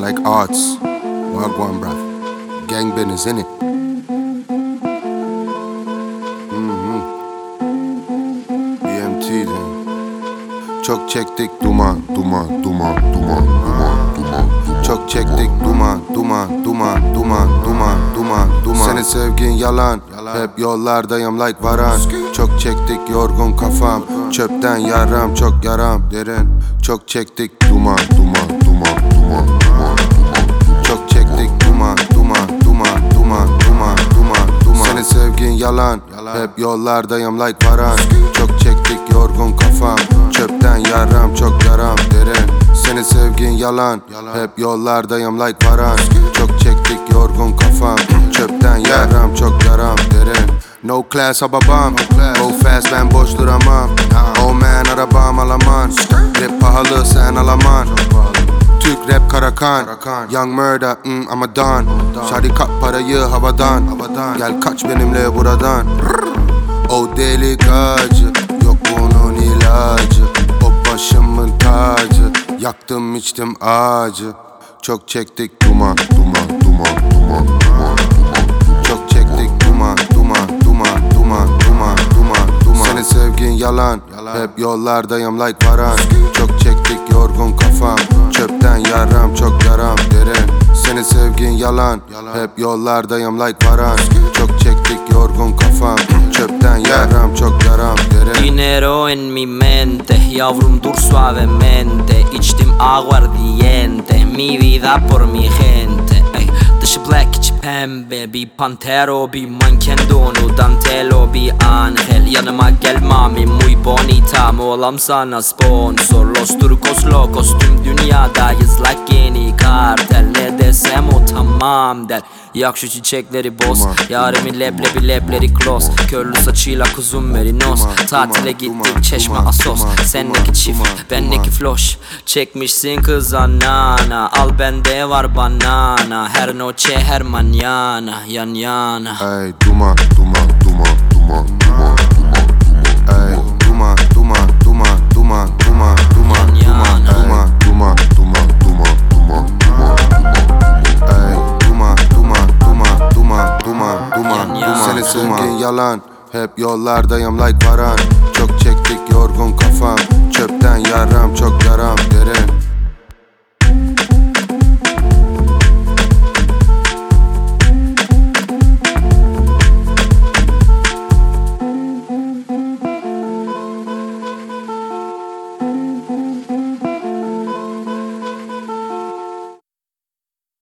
man like arts. Wagwan bruv. Gang business innit? BMT'den. Çok çektik duman, duman, duman, duman, duman, duman. Çok çektik duman, duman, duman, duman, duman, duman, duman. Senin sevgin yalan, hep yollardayım like varan. Çok çektik yorgun kafam, çöpten yaram, çok yaram derin. Çok çektik duman, duman, duman, duman, duman. Çok çektik duman, duman, duman, duman, duman, duman, duman. Senin sevgin yalan, hep yollardayım like varan. Çok çektik yorgun kafam, çöpten yaram, çok yaram derin. Senin sevgin yalan, hep yollardayım like varan. Çok çektik yorgun kafam, çöpten yaram, çok yaram derin. No class babam, go fast ben boş duramam. Oh man arabam alaman, rap pahalı sen alaman. Türk rap Karakan, Young Murder, I'm a don. Şadi kap parayı havadan, gel kaç benimle buradan. O deli gacı, yok bunun ilacı. O başımın tacı, yaktım içtim ağacı. Çok çektik duman, duman, duman, duman, duman. Çok çektik duman, duman, duman, duman, duman, duman, duman. Senin sevgin yalan, hep yollardayım like varan. Çok çektik yorgun kafam, çöpten yaram, çok yaram derin. Senin sevgin yalan, hep yollardayım like varan. Çok çektik yorgun kafam, çöpten yaram, çok yaram derin. Dinero en mi mente, yavrum dur suavemente. İçtim aguardiente, mi vida por mi gente. Ey, dışı black içi pembe, bir pantero, bir manken donu, dantelo, bir angel. Yanıma gel mami, muy bonita, olam sana sponsor. Los turcos locos, tüm dünyadayız like yeni kartel. Ne desem o tamam der. Yak şu çiçekleri boz, yarimin lebleri close. Körlü saçıyla kuzum merinos. Tatile gittik Çeşme Asos. Sendeki çift, bendeki floş. Çekmişsin kız anana, al bende var banana. Her noche her mañana, yan yana. Ey duman, duman, duman, duman, duman, duman. Ey duman, duman, duman, duman, duman, duman, duman, duman, duman, duman, duman, duman, duman. Ey duman, duman, duman, duman, duman, duman, duman. Senin sevgin yalan, hep yollardayım like varan. Çok çektik yorgun kafam, çöpten yaram, çok